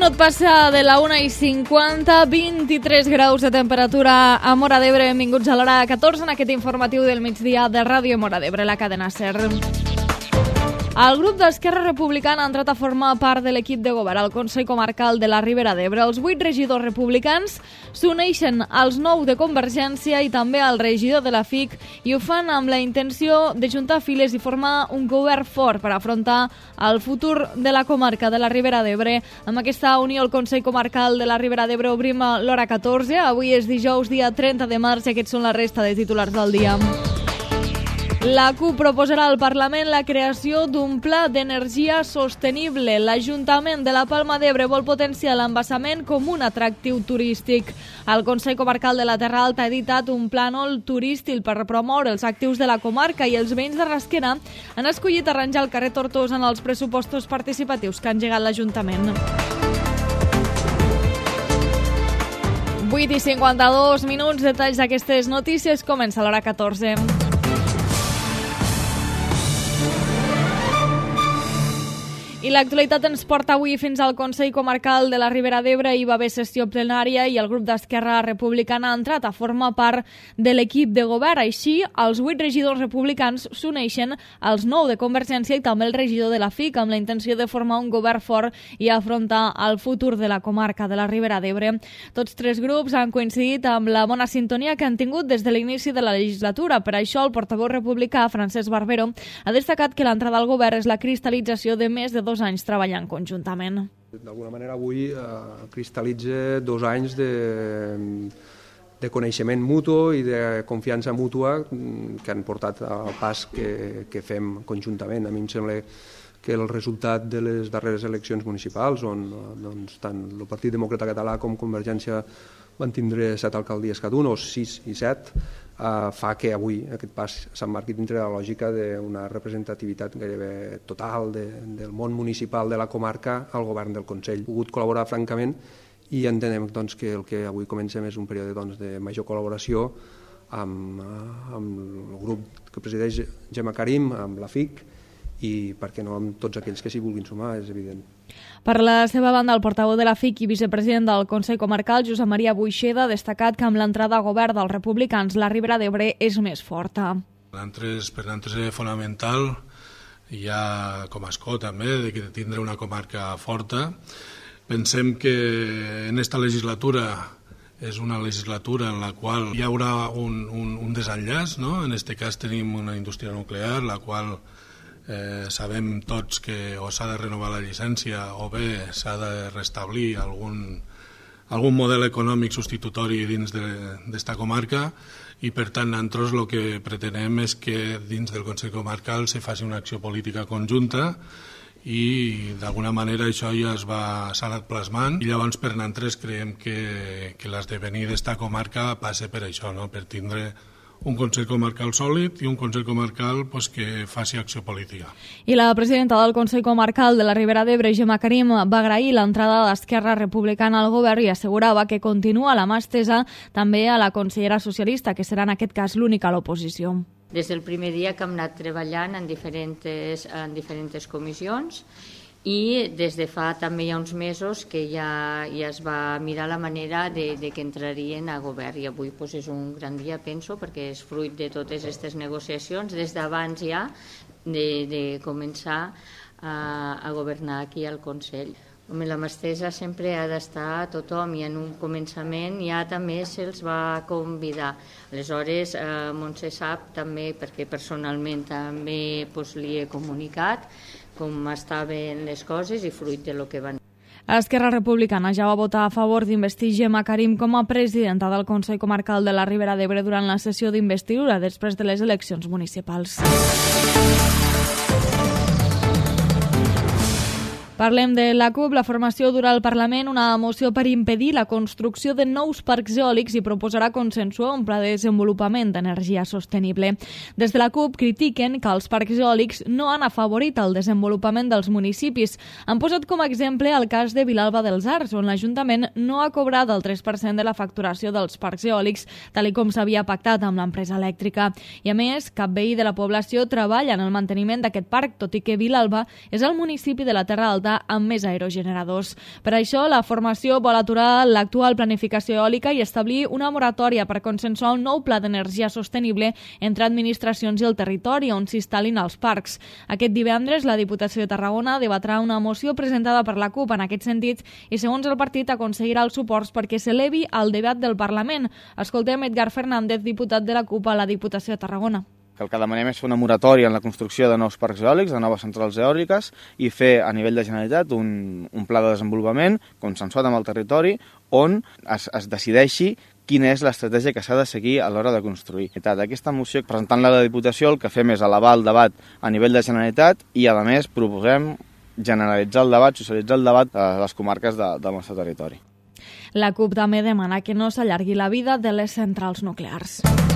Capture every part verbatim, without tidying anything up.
minut passa de la una i cinquanta, vint-i-tres graus de temperatura a Móra d'Ebre. Benvinguts a l'hora catorze en aquest informatiu del migdia de Ràdio Móra d'Ebre, la cadena SER. El grup d'Esquerra Republicana ha entrat a formar part de l'equip de govern al Consell Comarcal de la Ribera d'Ebre. Els vuit regidors republicans s'uneixen als nou de Convergència i també al regidor de la F I C i ho fan amb la intenció de juntar files i formar un govern fort per afrontar el futur de la comarca de la Ribera d'Ebre. Amb aquesta unió al Consell Comarcal de la Ribera d'Ebre obrim l'hora catorze. Avui és dijous, dia trenta de març, i aquests són la resta de titulars del dia. La CUP proposarà al Parlament la creació d'un pla d'energia sostenible. L'Ajuntament de la Palma d'Ebre vol potenciar l'embassament com un atractiu turístic. El Consell Comarcal de la Terra Alta ha editat un plànol turístic per promoure els actius de la comarca i els veïns de Rasquera han escollit arranjar el carrer Tortosa en els pressupostos participatius que ha engegat l'Ajuntament. vuit i cinquanta-dos minuts, detalls d'aquestes notícies, comença l'hora catorze. I l'actualitat ens porta avui fins al Consell Comarcal de la Ribera d'Ebre. Hi va haver sessió plenària i el grup d'Esquerra Republicana ha entrat a formar part de l'equip de govern. Així, els vuit regidors republicans s'uneixen als nou de Convergència i també el regidor de la F I C amb la intenció de formar un govern fort i afrontar el futur de la comarca de la Ribera d'Ebre. Tots tres grups han coincidit amb la bona sintonia que han tingut des de l'inici de la legislatura. Per això, el portaveu republicà, Francesc Barbero, ha destacat que l'entrada al govern és la cristal·lització de més de dos anys treballant conjuntament. D'alguna manera avui eh, cristal·litza dos anys de, de coneixement mutu i de confiança mútua que han portat al pas que, que fem conjuntament. A mi em sembla que el resultat de les darreres eleccions municipals, on doncs, tant el Partit Demòcrata Català com Convergència van tindre set alcaldies cada un, o sis i set, eh, fa que avui aquest pas s'emmarqui dintre de la lògica d'una representativitat gairebé total de, del món municipal de la comarca al govern del Consell. Hem pogut col·laborar francament i entenem doncs, que el que avui comencem és un període doncs, de major col·laboració amb, amb el grup que presideix Gemma Karim, amb la F I C, i per què no amb tots aquells que s'hi vulguin sumar, és evident. Per la seva banda, el portaveu de la F I C i vicepresident del Consell Comarcal, Josep Maria Buixeda, ha destacat que amb l'entrada a govern dels republicans la Ribera d'Ebre és més forta. Per nosaltres és fonamental, ja com a escó també, de tindre una comarca forta. Pensem que en esta legislatura és una legislatura en la qual hi haurà un, un, un desenllaç, no? En aquest cas tenim una indústria nuclear, la qual Eh, sabem tots que o s'ha de renovar la llicència o bé s'ha de restablir algun, algun model econòmic substitutori dins d'esta comarca i per tant nosaltres el que pretenem és que dins del Consell Comarcal se faci una acció política conjunta i d'alguna manera això ja es va s'ha anat plasmant i llavors per nosaltres creiem que, que l'esdevenir d'esta comarca passa per això, no? Per tindre un Consell Comarcal sòlid i un Consell Comarcal pues, que faci acció política. I la presidenta del Consell Comarcal de la Ribera d'Ebre, Gemma Karim, va agrair l'entrada d'Esquerra Republicana al govern i assegurava que continua la mà estesa també a la consellera socialista, que serà en aquest cas l'única a l'oposició. Des del primer dia que hem anat treballant en diferents, en diferents comissions i des de fa també hi ha uns mesos que ja, ja es va mirar la manera de, de que entrarien a govern i avui pues, és un gran dia, penso, perquè és fruit de totes aquestes negociacions des d'abans ja de, de començar a, a governar aquí al Consell. Home, la mà estesa sempre ha d'estar a tothom i en un començament ja també se'ls va convidar. Aleshores, eh, Montse sap també, perquè personalment també pues, li he comunicat com estaven les coses i fruit de lo que van. Esquerra Republicana ja va votar a favor d'investir Gemma Karim com a presidenta del Consell Comarcal de la Ribera d'Ebre durant la sessió d'investidura després de les eleccions municipals. Parlem de la CUP. La formació durà al Parlament una moció per impedir la construcció de nous parcs eòlics i proposarà consensuar un pla de desenvolupament d'energia sostenible. Des de la CUP critiquen que els parcs eòlics no han afavorit el desenvolupament dels municipis. Han posat com a exemple el cas de Vilalba dels Arcs, on l'Ajuntament no ha cobrat el tres per cent de la facturació dels parcs eòlics, tal com s'havia pactat amb l'empresa elèctrica. I a més, cap veí de la població treballa en el manteniment d'aquest parc, tot i que Vilalba és el municipi de la Terra Alta comptar amb més aerogeneradors. Per això, la formació vol aturar l'actual planificació eòlica i establir una moratòria per consensuar un nou pla d'energia sostenible entre administracions i el territori on s'instal·lin els parcs. Aquest divendres, la Diputació de Tarragona debatrà una moció presentada per la CUP en aquest sentit i, segons el partit, aconseguirà els suports perquè s'elevi al debat del Parlament. Escoltem Edgar Fernández, diputat de la CUP a la Diputació de Tarragona. Que el que demanem és fer una moratòria en la construcció de nous parcs eòlics, de noves centrals eòliques i fer a nivell de Generalitat un, un pla de desenvolupament consensuat amb el territori on es, es decideixi quina és l'estratègia que s'ha de seguir a l'hora de construir. Aquesta moció, presentant-la a la Diputació, el que fem és elevar el debat a nivell de Generalitat i, a més, proposem generalitzar el debat, socialitzar el debat a les comarques de, del nostre territori. La CUP també demana que no s'allargui la vida de les centrals nuclears.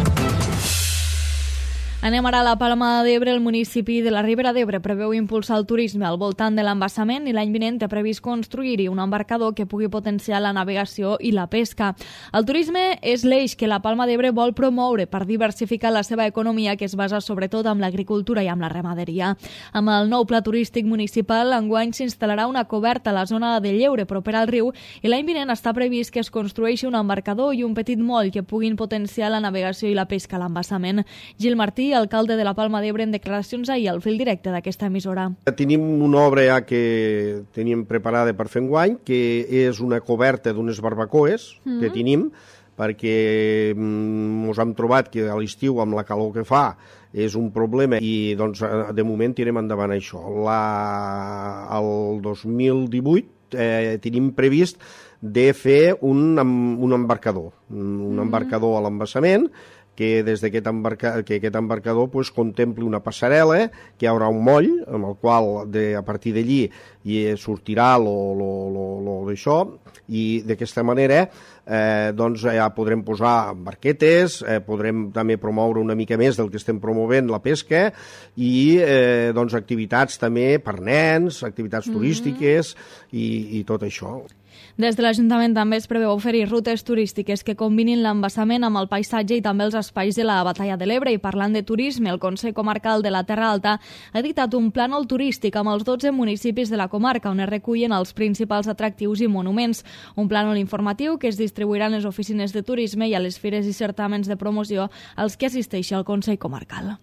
Anem ara a la Palma d'Ebre. El municipi de la Ribera d'Ebre preveu impulsar el turisme al voltant de l'embassament i l'any vinent té previst construir-hi un embarcador que pugui potenciar la navegació i la pesca. El turisme és l'eix que la Palma d'Ebre vol promoure per diversificar la seva economia, que es basa sobretot en l'agricultura i en la ramaderia. Amb el nou pla turístic municipal, enguany s'instal·larà una coberta a la zona de Lleure propera al riu i l'any vinent està previst que es construeixi un embarcador i un petit moll que puguin potenciar la navegació i la pesca a l'embassament. Gil Martí, alcalde de la Palma d'Ebre, en declaracions ahir al fil directe d'aquesta emissora. Tenim una obra ja que teníem preparada per fer enguany, que és una coberta d'unes barbacoes mm-hmm. que tenim, perquè ens hem trobat que a l'estiu, amb la calor que fa, és un problema i doncs, de moment tirem endavant això. La, el dos mil divuit eh, tenim previst de fer un, un embarcador, un embarcador a l'embassament, que des d'aquest embarca, que aquest embarcador pues, contempli una passarel·la, que hi haurà un moll, amb el qual de, a partir d'allí hi sortirà lo, lo, lo, lo d'això, i d'aquesta manera eh, doncs, ja podrem posar barquetes, eh, podrem també promoure una mica més del que estem promovent, la pesca, i eh, doncs, activitats també per nens, activitats mm-hmm. turístiques i, i tot això. Des de l'Ajuntament també es preveu oferir rutes turístiques que combinin l'embassament amb el paisatge i també els espais de la Batalla de l'Ebre. I parlant de turisme, el Consell Comarcal de la Terra Alta ha dictat un plànol turístic amb els dotze municipis de la comarca on es recullen els principals atractius i monuments. Un plànol informatiu que es distribuirà en les oficines de turisme i a les fires i certaments de promoció als que assisteixi al Consell Comarcal.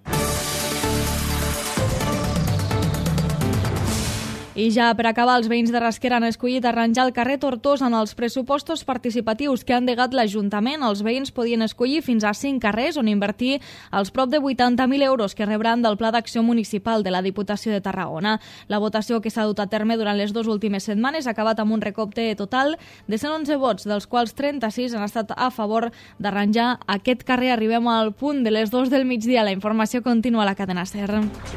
I ja per acabar, els veïns de Rasquera han escollit arranjar el carrer Tortosa en els pressupostos participatius que han degat l'Ajuntament. Els veïns podien escollir fins a cinc carrers on invertir els prop de vuitanta mil euros que rebran del Pla d'Acció Municipal de la Diputació de Tarragona. La votació que s'ha dut a terme durant les dues últimes setmanes ha acabat amb un recompte total de cent onze vots, dels quals trenta-sis han estat a favor d'arranjar aquest carrer. Arribem al punt de les dues del migdia. La informació continua a la cadena SER.